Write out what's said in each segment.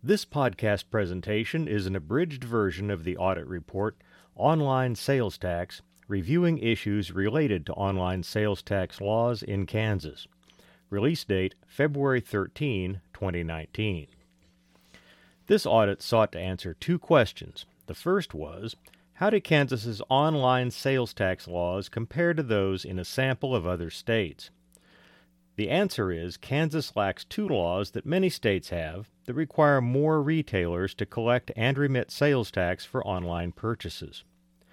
This podcast presentation is an abridged version of the audit report, Online Sales Tax, reviewing issues related to online sales tax laws in Kansas. Release date February 13, 2019. This audit sought to answer two questions. The first was, how do Kansas's online sales tax laws compare to those in a sample of other states? The answer is Kansas lacks two laws that many states have that require more retailers to collect and remit sales tax for online purchases.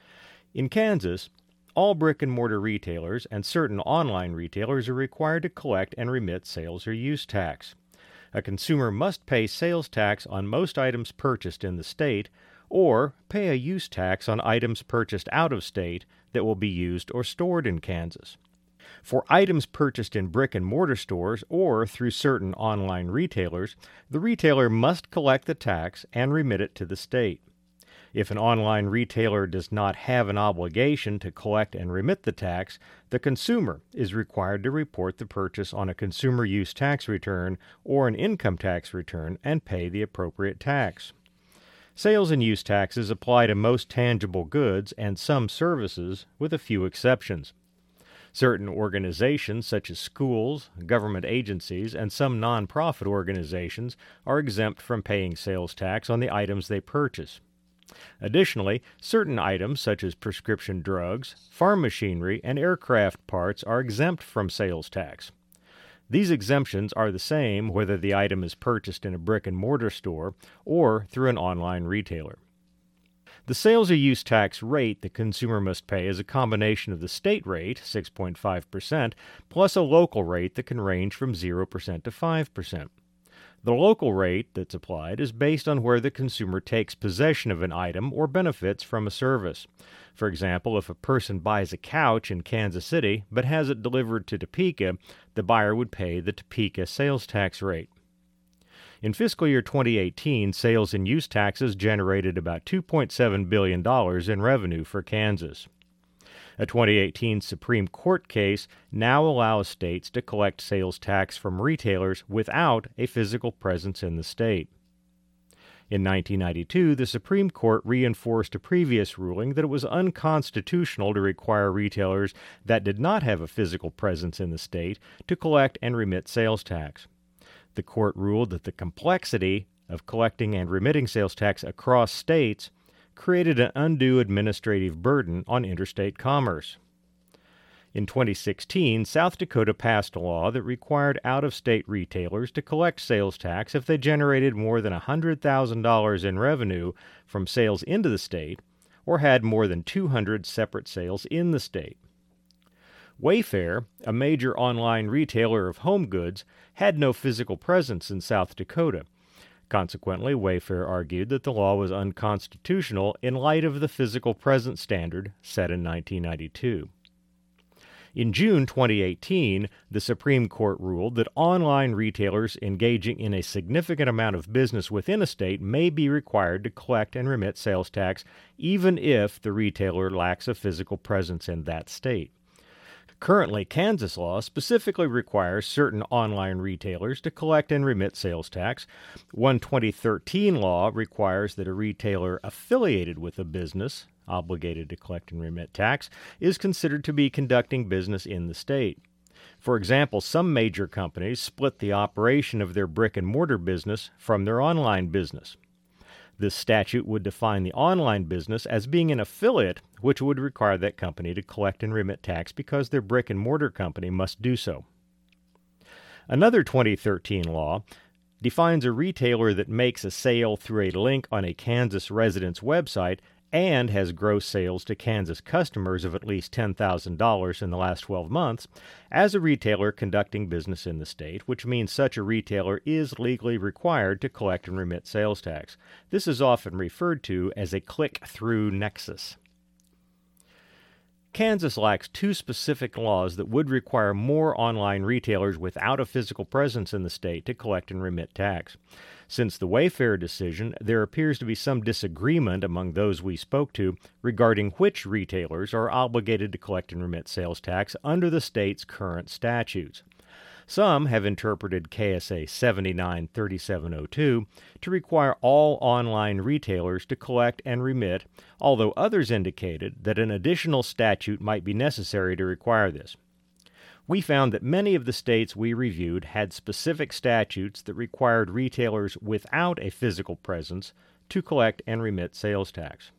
In Kansas, all brick-and-mortar retailers and certain online retailers are required to collect and remit sales or use tax. A consumer must pay sales tax on most items purchased in the state or pay a use tax on items purchased out of state that will be used or stored in Kansas. For items purchased in brick-and-mortar stores or through certain online retailers, the retailer must collect the tax and remit it to the state. If an online retailer does not have an obligation to collect and remit the tax, the consumer is required to report the purchase on a consumer use tax return or an income tax return and pay the appropriate tax. Sales and use taxes apply to most tangible goods and some services, with a few exceptions. Certain organizations, such as schools, government agencies, and some nonprofit organizations, are exempt from paying sales tax on the items they purchase. Additionally, certain items, such as prescription drugs, farm machinery, and aircraft parts, are exempt from sales tax. These exemptions are the same whether the item is purchased in a brick-and-mortar store or through an online retailer. The sales or use tax rate the consumer must pay is a combination of the state rate, 6.5%, plus a local rate that can range from 0% to 5%. The local rate that's applied is based on where the consumer takes possession of an item or benefits from a service. For example, if a person buys a couch in Kansas City but has it delivered to Topeka, the buyer would pay the Topeka sales tax rate. In fiscal year 2018, sales and use taxes generated about $2.7 billion in revenue for Kansas. A 2018 Supreme Court case now allows states to collect sales tax from retailers without a physical presence in the state. In 1992, the Supreme Court reinforced a previous ruling that it was unconstitutional to require retailers that did not have a physical presence in the state to collect and remit sales tax. The court ruled that the complexity of collecting and remitting sales tax across states created an undue administrative burden on interstate commerce. In 2016, South Dakota passed a law that required out-of-state retailers to collect sales tax if they generated more than $100,000 in revenue from sales into the state or had more than 200 separate sales in the state. Wayfair, a major online retailer of home goods, had no physical presence in South Dakota. Consequently, Wayfair argued that the law was unconstitutional in light of the physical presence standard set in 1992. In June 2018, the Supreme Court ruled that online retailers engaging in a significant amount of business within a state may be required to collect and remit sales tax even if the retailer lacks a physical presence in that state. Currently, Kansas law specifically requires certain online retailers to collect and remit sales tax. One 2013 law requires that a retailer affiliated with a business obligated to collect and remit tax is considered to be conducting business in the state. For example, some major companies split the operation of their brick-and-mortar business from their online business. This statute would define the online business as being an affiliate, which would require that company to collect and remit tax because their brick-and-mortar company must do so. Another 2013 law defines a retailer that makes a sale through a link on a Kansas resident's website and has gross sales to Kansas customers of at least $10,000 in the last 12 months as a retailer conducting business in the state, which means such a retailer is legally required to collect and remit sales tax. This is often referred to as a click-through nexus. Kansas lacks two specific laws that would require more online retailers without a physical presence in the state to collect and remit tax. Since the Wayfair decision, there appears to be some disagreement among those we spoke to regarding which retailers are obligated to collect and remit sales tax under the state's current statutes. Some have interpreted KSA 793702 to require all online retailers to collect and remit, although others indicated that an additional statute might be necessary to require this. We found that many of the states we reviewed had specific statutes that required retailers without a physical presence to collect and remit sales tax.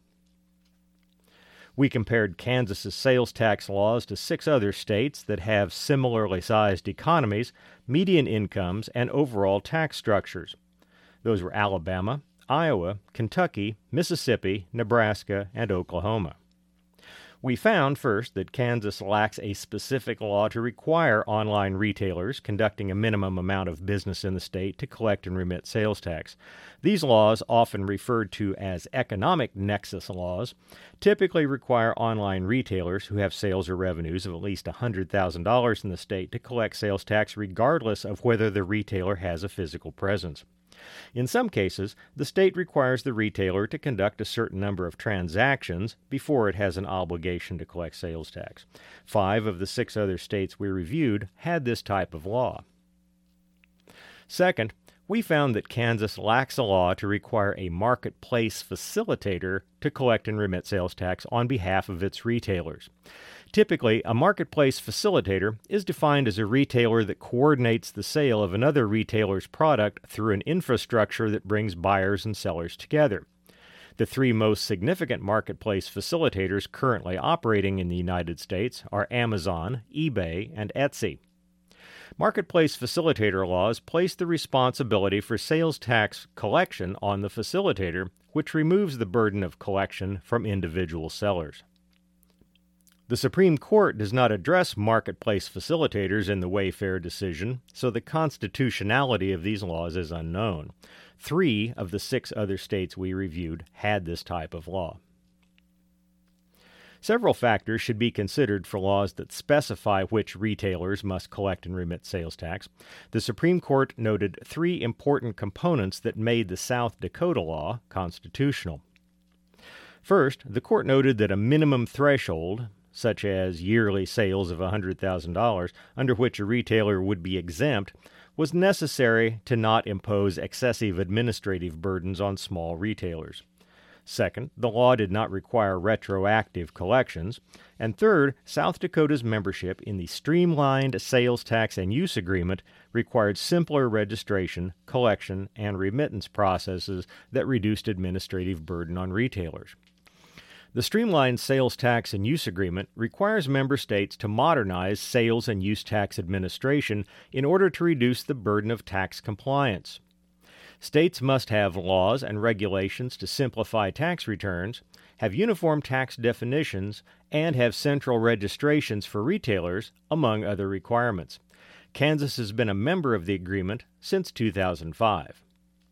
We compared Kansas's sales tax laws to 6 other states that have similarly sized economies, median incomes, and overall tax structures. Those were Alabama, Iowa, Kentucky, Mississippi, Nebraska, and Oklahoma. We found, first, that Kansas lacks a specific law to require online retailers conducting a minimum amount of business in the state to collect and remit sales tax. These laws, often referred to as economic nexus laws, typically require online retailers who have sales or revenues of at least $100,000 in the state to collect sales tax regardless of whether the retailer has a physical presence. In some cases, the state requires the retailer to conduct a certain number of transactions before it has an obligation to collect sales tax. 5 of the 6 other states we reviewed had this type of law. Second, we found that Kansas lacks a law to require a marketplace facilitator to collect and remit sales tax on behalf of its retailers. Typically, a marketplace facilitator is defined as a retailer that coordinates the sale of another retailer's product through an infrastructure that brings buyers and sellers together. The 3 most significant marketplace facilitators currently operating in the United States are Amazon, eBay, and Etsy. Marketplace facilitator laws place the responsibility for sales tax collection on the facilitator, which removes the burden of collection from individual sellers. The Supreme Court does not address marketplace facilitators in the Wayfair decision, so the constitutionality of these laws is unknown. 3 of the 6 other states we reviewed had this type of law. Several factors should be considered for laws that specify which retailers must collect and remit sales tax. The Supreme Court noted 3 important components that made the South Dakota law constitutional. First, the court noted that a minimum threshold, such as yearly sales of $100,000, under which a retailer would be exempt, was necessary to not impose excessive administrative burdens on small retailers. Second, the law did not require retroactive collections. And third, South Dakota's membership in the Streamlined Sales Tax and Use Agreement required simpler registration, collection, and remittance processes that reduced administrative burden on retailers. The Streamlined Sales Tax and Use Agreement requires member states to modernize sales and use tax administration in order to reduce the burden of tax compliance. States must have laws and regulations to simplify tax returns, have uniform tax definitions, and have central registrations for retailers, among other requirements. Kansas has been a member of the agreement since 2005.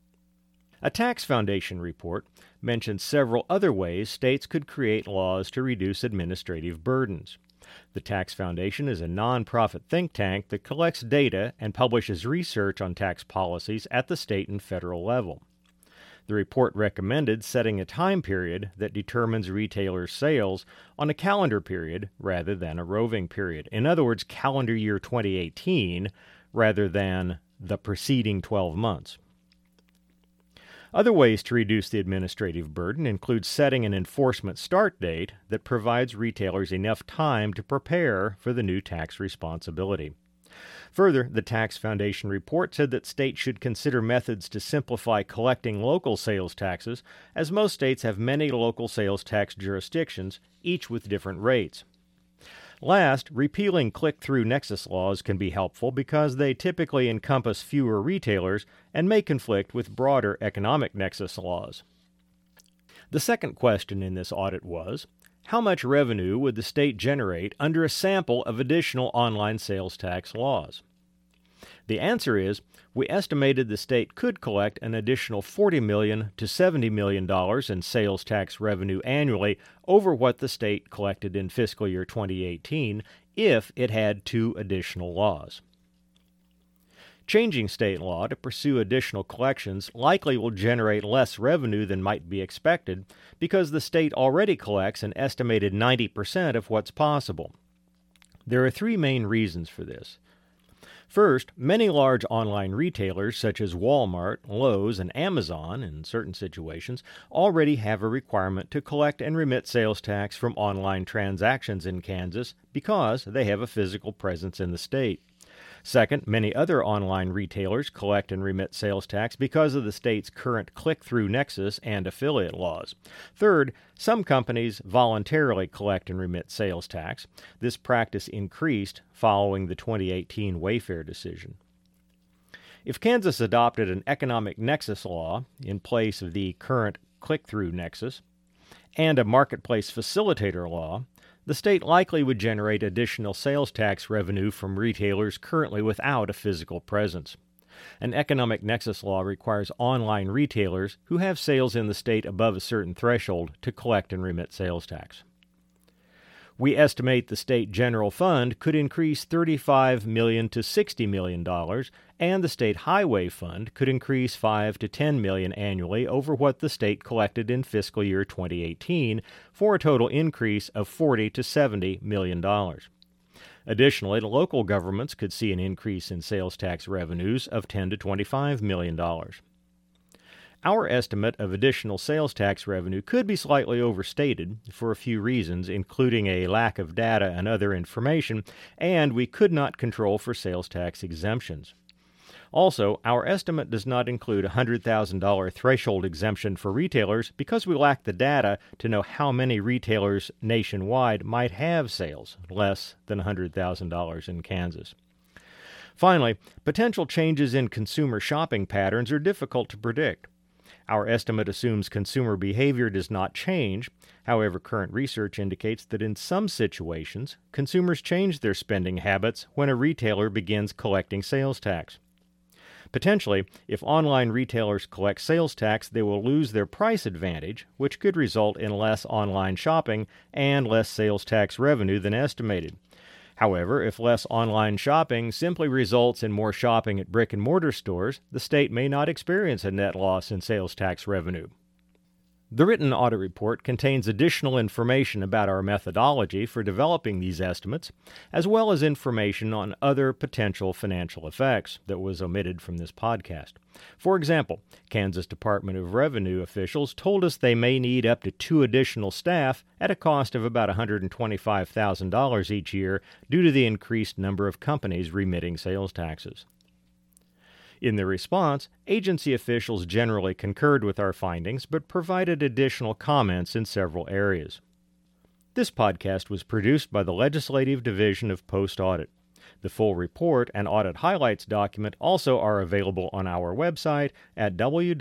A Tax Foundation report mentions several other ways states could create laws to reduce administrative burdens. The Tax Foundation is a nonprofit think tank that collects data and publishes research on tax policies at the state and federal level. The report recommended setting a time period that determines retailers' sales on a calendar period rather than a roving period. In other words, calendar year 2018 rather than the preceding 12 months. Other ways to reduce the administrative burden include setting an enforcement start date that provides retailers enough time to prepare for the new tax responsibility. Further, the Tax Foundation report said that states should consider methods to simplify collecting local sales taxes, as most states have many local sales tax jurisdictions, each with different rates. Last, repealing click-through nexus laws can be helpful because they typically encompass fewer retailers and may conflict with broader economic nexus laws. The second question in this audit was, how much revenue would the state generate under a sample of additional online sales tax laws? The answer is, we estimated the state could collect an additional $40 million to $70 million in sales tax revenue annually over what the state collected in fiscal year 2018 if it had 2 additional laws. Changing state law to pursue additional collections likely will generate less revenue than might be expected because the state already collects an estimated 90% of what's possible. There are 3 main reasons for this. First, many large online retailers such as Walmart, Lowe's, and Amazon, in certain situations, already have a requirement to collect and remit sales tax from online transactions in Kansas because they have a physical presence in the state. Second, many other online retailers collect and remit sales tax because of the state's current click-through nexus and affiliate laws. Third, some companies voluntarily collect and remit sales tax. This practice increased following the 2018 Wayfair decision. If Kansas adopted an economic nexus law in place of the current click-through nexus and a marketplace facilitator law, the state likely would generate additional sales tax revenue from retailers currently without a physical presence. An economic nexus law requires online retailers who have sales in the state above a certain threshold to collect and remit sales tax. We estimate the state general fund could increase $35 million to $60 million, and the state highway fund could increase $5 to $10 million annually over what the state collected in fiscal year 2018, for a total increase of $40 to $70 million. Additionally, the local governments could see an increase in sales tax revenues of $10 to $25 million. Our estimate of additional sales tax revenue could be slightly overstated for a few reasons, including a lack of data and other information, and we could not control for sales tax exemptions. Also, our estimate does not include a $100,000 threshold exemption for retailers because we lack the data to know how many retailers nationwide might have sales less than $100,000 in Kansas. Finally, potential changes in consumer shopping patterns are difficult to predict. Our estimate assumes consumer behavior does not change. However, current research indicates that in some situations, consumers change their spending habits when a retailer begins collecting sales tax. Potentially, if online retailers collect sales tax, they will lose their price advantage, which could result in less online shopping and less sales tax revenue than estimated. However, if less online shopping simply results in more shopping at brick-and-mortar stores, the state may not experience a net loss in sales tax revenue. The written audit report contains additional information about our methodology for developing these estimates, as well as information on other potential financial effects that was omitted from this podcast. For example, Kansas Department of Revenue officials told us they may need up to 2 additional staff at a cost of about $125,000 each year due to the increased number of companies remitting sales taxes. In their response, agency officials generally concurred with our findings but provided additional comments in several areas. This podcast was produced by the Legislative Division of Post Audit. The full report and audit highlights document also are available on our website at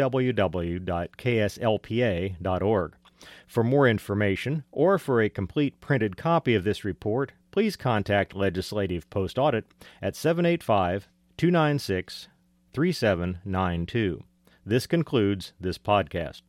www.kslpa.org. For more information or for a complete printed copy of this report, please contact Legislative Post Audit at 785-296-3792. This concludes this podcast.